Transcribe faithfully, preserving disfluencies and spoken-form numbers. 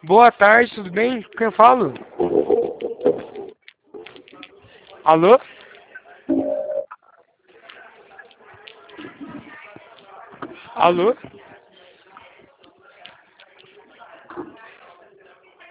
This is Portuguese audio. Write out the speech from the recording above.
Boa tarde, tudo bem? Quem eu falo? Alô? Alô?